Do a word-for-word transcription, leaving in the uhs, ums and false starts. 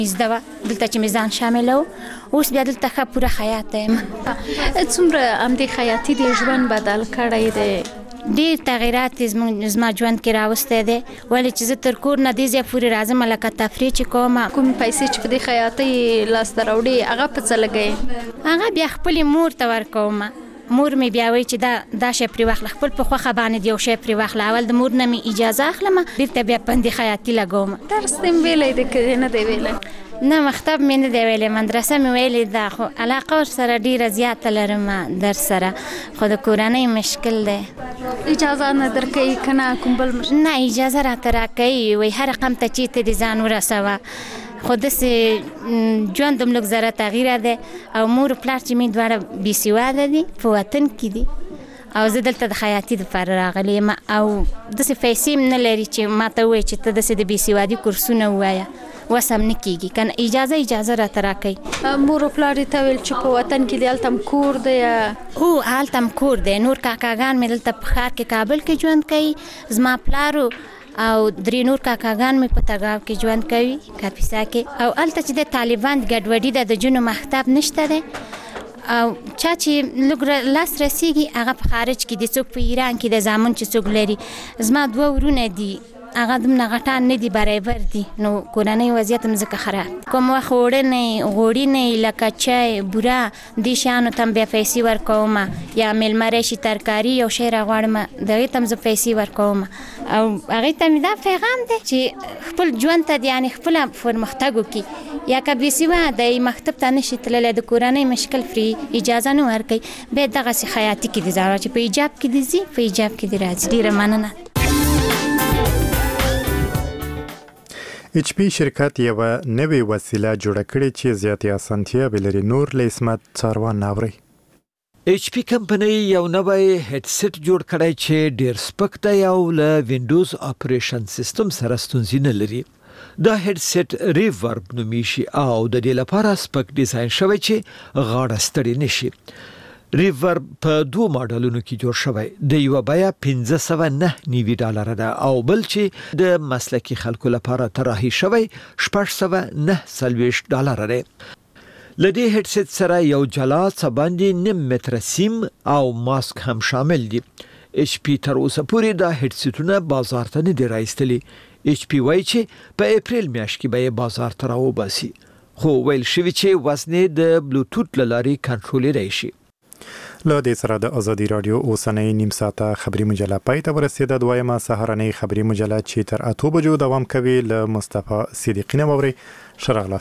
زده وه دلته چې مې ځان شامله و اوس بیا دلته ښه پوره خیاطه یم. څومره همدې خیاطي د ژوند بدل کړی دی؟ ډېر تغیرات یې زموږ زما ژوند کې راوستی دی ولې چې زه تر کور نه دې ځای پورې راځم لکه تفریح چې کومه. کوم پیسې چې په دې خیاطۍ لاسته راوړې هغه په څه لګوې؟ هغه بیا خپلې مور ته ورکوم. مور مې بیا وایي چې دا دا شی پرې واخله خپل په خوښه باندې یو شی پرې واخله. اول د مور نه مې اجازه اخلم بېرته بیا په همدې خیاطي لګوم. درس دې ویلی دی که نه دی ویلی؟ نه مکتب مې نه دی ویلی مدرسه مې ویلې ده خو علاقه ورسره ډېره زیاته لرم درس سره خو د کورنۍ مشکل دی. اجازه نه درکوي که نه کوم بل مشکل؟ نه اجازه راته راکوي وایي هر رقم ته چې ته دې ځان ورسوه خو داسې ژوند هم لږ ذره تغییره دی او مور و پلار چې مې دواړه بې سواده دي په وطن کې دي او زه دلته د خیاطي دپاره راغلی یم او داسې پیسې هم نه لري چې ما ته ووایي چې ته داسې د بې سوادي کورسونه ووایه وس هم نه کېږي که نه اجازه اجازه راته راکوي. مور و پلار یې ته ویل چې په وطن کې دی هلته هم کور دی؟ هو هلته هم کور دی. نور کاکاګان مې دلته په ښار کې کابل کې ژوند کوي. زما پلارو او درې نور کاکاګان مې په تګاو کې ژوند کوي کاپیسا کې او هلته چې د طالبان ګډوډي ده د جنو مکتب نشته دی او چا چې لږ لاس رسیږي هغه په خارج کې دي څوک په ایران کې د زامن چې څوک لري. زما دوه ورونه دي هغه دومره غټان نه دي برابر دي نو کورنۍ وضعیت هم ځکه خراب. کوم وخت اوړنې غوړینې لکه چای بوره دې شیانو ته هم بیا پیسې ورکوم یا میلمه راشي ترکاري یو شی راغواړم د هغې ته هم زه پیسې ورکوم او هغې ته مې دا پیغام دی چې خپل ژوند ته یعنې خپله پرمختګ وکړي یا که بې سواده یې مکتب ته نشي تللی د کورنۍ مشکل پرې اجازه نه ورکوي باید دغسې خیاطي کې دې ځان چې په ایجاب کې دې ځي په ایجاب کې دې راځي. ډېره مننه. اچ پی شرکت یوه نوې وسیله جوړه کړې چې زیاتې اسانتیاوې لري. نور له اسمت څاروان ناوري. اچ پی کمپنۍ یو نوی هډ سیټ جوړ کړی چې ډیر سپک دی او له وینډوز اپریشن سیستم سره ستونزې نه لري. دا هډ سیټ ریورب نومیږي او د دې لپاره سپک ډیزاین شوی چې غاړه ستړې نشي. ریورب په دوه ماډلونو کې جوړ شوی. د یو بیا پنځه سوه نه نوي ډالر ده او بل چې د مسلکي خلکو لپاره طراحي شوی شپږ سوه نه څلوېښت ډالر دی. لدې هډ سیټ سره یو جلا څباندې نیم متره سیم او ماسک هم شامل دي. اچ پی تر اوسه پورې دا هډ سیټونه بازار ته نه دي راایستلي. اچ پی وایي چې په اپریل میاشت کې به یې بازار ته راوباسي خو ویل شوي چې وزن د بلوتوت له لارې کنټرولېدای شي. له دې سره د ازادي راډیو اوسنۍ نیم ساعته خبري مجله پای ته ورسېده. دویمه سهارنۍ خبري مجله چې تر اتو بجو دوام کوي له مصطفی صدیقی نه واورئ. ښه راغلاست.